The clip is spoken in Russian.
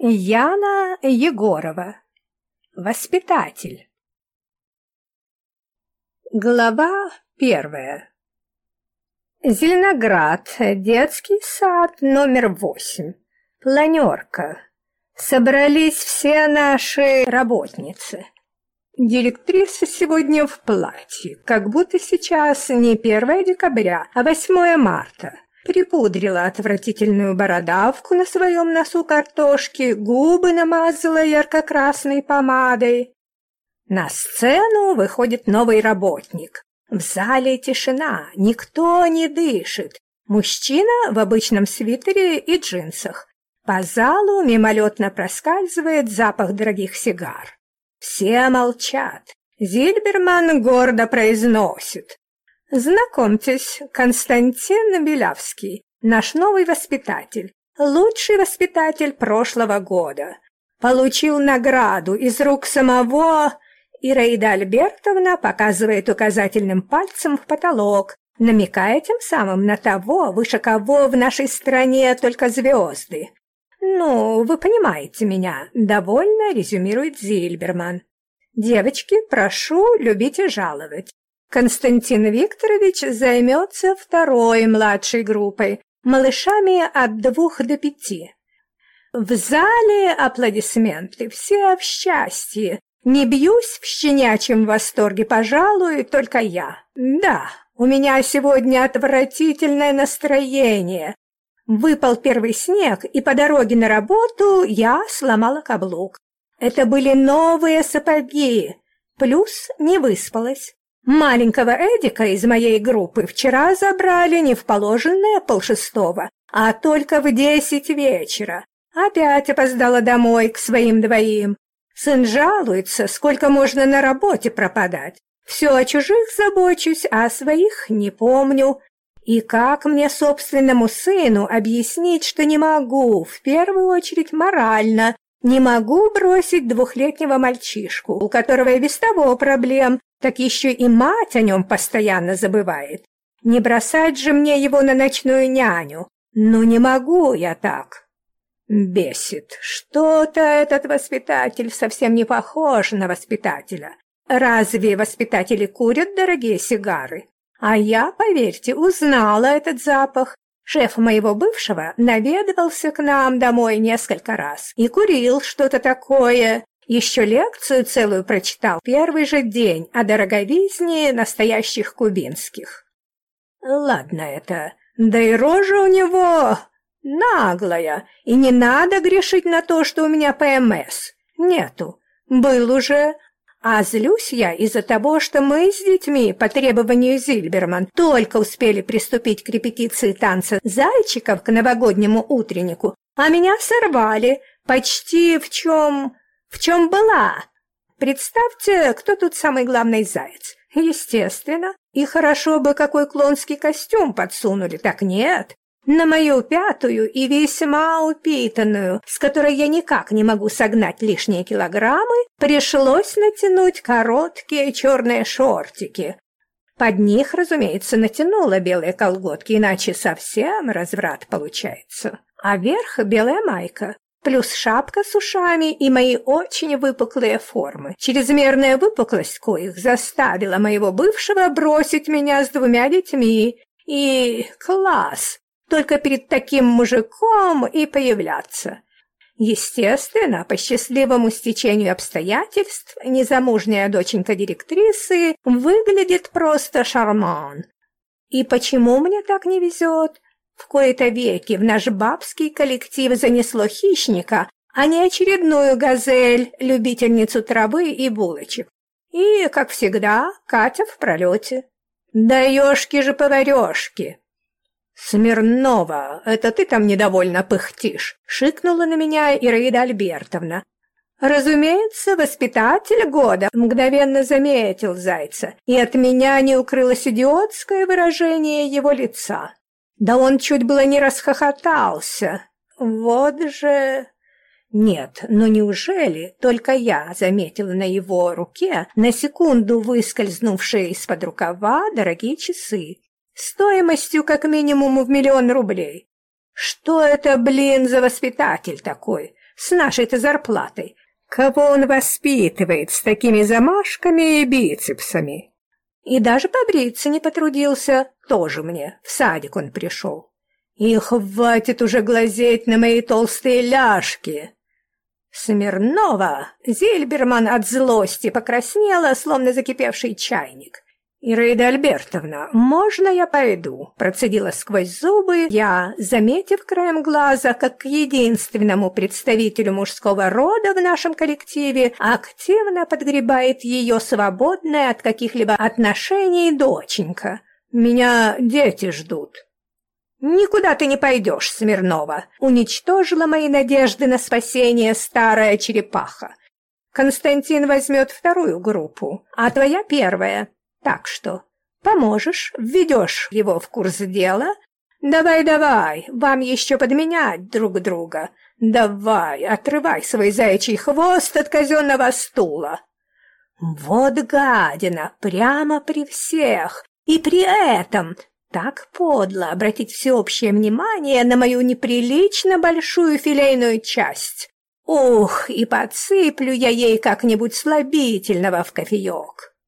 Яна Егорова. Воспитатель. Глава 1. Зеленоград. Детский сад номер 8. Планерка. Собрались все наши работницы. Директриса сегодня в платье, как будто сейчас не 1 декабря, а 8 марта. Припудрила отвратительную бородавку на своем носу картошки, губы намазала ярко-красной помадой. На сцену выходит новый работник. В зале тишина, никто не дышит. Мужчина в обычном свитере и джинсах. По залу мимолетно проскальзывает запах дорогих сигар. Все молчат. Зильберман гордо произносит: «Знакомьтесь, Константин Белявский, наш новый воспитатель, лучший воспитатель прошлого года. Получил награду из рук самого...» Ираида Альбертовна показывает указательным пальцем в потолок, намекая тем самым на того, выше кого в нашей стране только звезды. «Ну, вы понимаете меня», — довольно резюмирует Зильберман. «Девочки, прошу любить и жаловать. Константин Викторович займется второй младшей группой, малышами от 2 до 5. В зале аплодисменты, все в счастье. Не бьюсь в щенячьем восторге, пожалуй, только я. Да, у меня сегодня отвратительное настроение. Выпал первый снег, и по дороге на работу я сломала каблук. Это были новые сапоги, плюс не выспалась. Маленького Эдика из моей группы вчера забрали не в положенное 5:30, а только в 10 вечера. Опять опоздала домой к своим 2. Сын жалуется, сколько можно на работе пропадать. Все о чужих забочусь, а о своих не помню. И как мне собственному сыну объяснить, что не могу, в первую очередь морально, не могу бросить 2-летнего мальчишку, у которого и без того проблем, так еще и мать о нем постоянно забывает. Не бросать же мне его на ночную няню. Ну не могу я так. Бесит. Что-то этот воспитатель совсем не похож на воспитателя. Разве воспитатели курят дорогие сигары? А я, поверьте, узнала этот запах. Шеф моего бывшего наведывался к нам домой несколько раз и курил что-то такое. Еще лекцию целую прочитал первый же день о дороговизне настоящих кубинских. Ладно это, да и рожа у него наглая, и не надо грешить на то, что у меня ПМС. Нету, был уже. А злюсь я из-за того, что мы с детьми по требованию Зильберман только успели приступить к репетиции танца зайчиков к новогоднему утреннику, а меня сорвали почти в чем была. Представьте, кто тут самый главный заяц. Естественно, и хорошо бы какой клоунский костюм подсунули, так нет. На мою 5-ю и весьма упитанную, с которой я никак не могу согнать лишние килограммы, пришлось натянуть короткие черные шортики. Под них, разумеется, натянула белые колготки, иначе совсем разврат получается. А верх белая майка, плюс шапка с ушами и мои очень выпуклые формы. Чрезмерная выпуклость коих заставила моего бывшего бросить меня с 2 детьми. И класс! Только перед таким мужиком и появляться. Естественно, по счастливому стечению обстоятельств, незамужняя доченька директрисы выглядит просто шарман. И почему мне так не везет? В кои-то веки в наш бабский коллектив занесло хищника, а не очередную газель, любительницу травы и булочек. И, как всегда, Катя в пролете. Да ешки же поварешки! «Смирнова, это ты там недовольно пыхтишь?» — шикнула на меня Ираида Альбертовна. Разумеется, воспитатель года мгновенно заметил зайца, и от меня не укрылось идиотское выражение его лица. Да он чуть было не расхохотался. Вот же... Нет, но неужели только я заметила на его руке на секунду выскользнувшие из-под рукава дорогие часы? Стоимостью как минимум в 1 000 000 рублей. Что это, блин, за воспитатель такой? с нашей-то зарплатой. Кого он воспитывает с такими замашками и бицепсами? И даже побриться не потрудился, тоже мне, в садик он пришел. И хватит уже глазеть на мои толстые ляжки. Смирнова, Зильберман от злости покраснела, словно закипевший чайник. «Ираида Альбертовна, можно я пойду?» Процедила сквозь зубы я, заметив краем глаза, как к единственному представителю мужского рода в нашем коллективе активно подгребает ее свободная от каких-либо отношений доченька. «Меня дети ждут». «Никуда ты не пойдешь, Смирнова!» Уничтожила мои надежды на спасение старая черепаха. «Константин возьмет вторую группу, а твоя первая. Так что поможешь, введешь его в курс дела? Давай, вам еще подменять друг друга. Давай, отрывай свой заячий хвост от казенного стула». Вот гадина, прямо при всех, и при этом так подло обратить всеобщее внимание на мою неприлично большую филейную часть. Ух, и подсыплю я ей как-нибудь слабительного в кофеек.